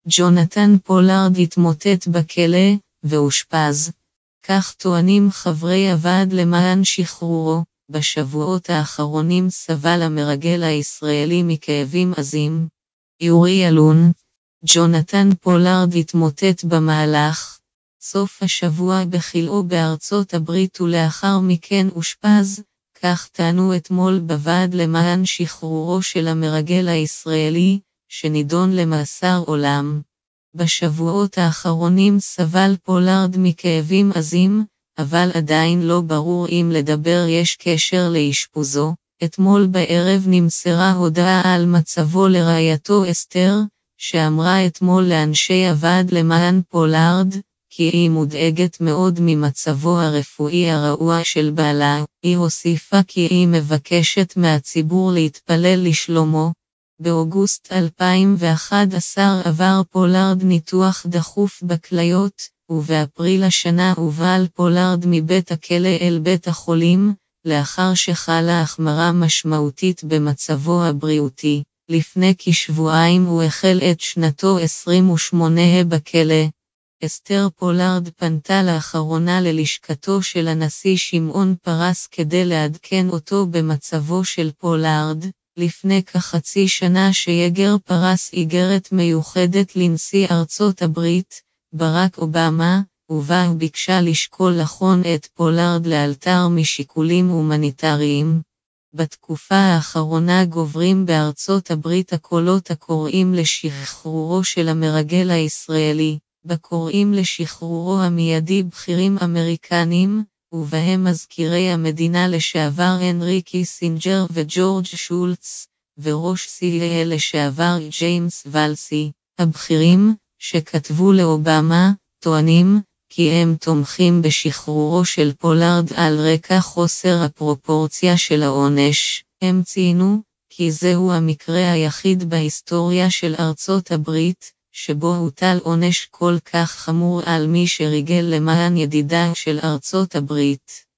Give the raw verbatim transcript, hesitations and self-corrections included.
ג'ונתן פולארד התמוטט בכלא, ואושפז. כך טוענים חברי הוועד למען שחרורו. בשבועות האחרונים סבל המרגל הישראלי מכאבים עזים. יורי אלון. ג'ונתן פולארד התמוטט במהלך סוף השבוע בכלאו בארצות הברית ולאחר מכן אושפז, כך טענו אתמול בוועד למען שחרורו של המרגל הישראלי, שנידון למאסר עולם. בשבועות האחרונים סבל פולארד מכאבים עזים, אבל עדיין לא ברור אם לדבר יש קשר לאשפוזו. אתמול בערב נמסרה הודעה על מצבו לרעייתו אסתר, שאמרה אתמול לאנשי הוועד למען פולארד, כי היא מודאגת מאוד ממצבו הרפואי הרעוע של בעלה. היא הוסיפה כי היא מבקשת מהציבור להתפלל לשלומו. באוגוסט אלפיים ואחת עשר עבר פולארד ניתוח דחוף בכליות, ובאפריל השנה הובל פולארד מבית הכלא אל בית החולים, לאחר שחלה החמרה משמעותית במצבו הבריאותי. לפני כשבועיים הוא החל את שנתו עשרים ושמונה בכלא. אסתר פולארד פנתה לאחרונה ללשכתו של הנשיא שמעון פרס כדי לעדכן אותו במצבו של פולארד. לפני כחצי שנה שיגר פרס איגרת מיוחדת לנשיא ארצות הברית, ברק אובמה, ובה הוא ביקשה לשקול לחון את פולארד לאלתר משיקולים הומניטריים. בתקופה האחרונה גוברים בארצות הברית הקולות הקוראים לשחרורו של המרגל הישראלי. בקוראים לשחרורו המיידי בכירים אמריקנים, ובהם מזכירי המדינה לשעבר הנרי קיסינג'ר וג'ורג' שולץ, וראש סי איי אל לשעבר ג'יימס ולסי. הבכירים, שכתבו לאובמה, טוענים, כי הם תומכים בשחרורו של פולארד על רקע חוסר הפרופורציה של העונש. הם ציינו, כי זהו המקרה היחיד בהיסטוריה של ארצות הברית, שבו הוטל עונש כל כך חמור על מי שריגל למען ידידה של ארצות הברית.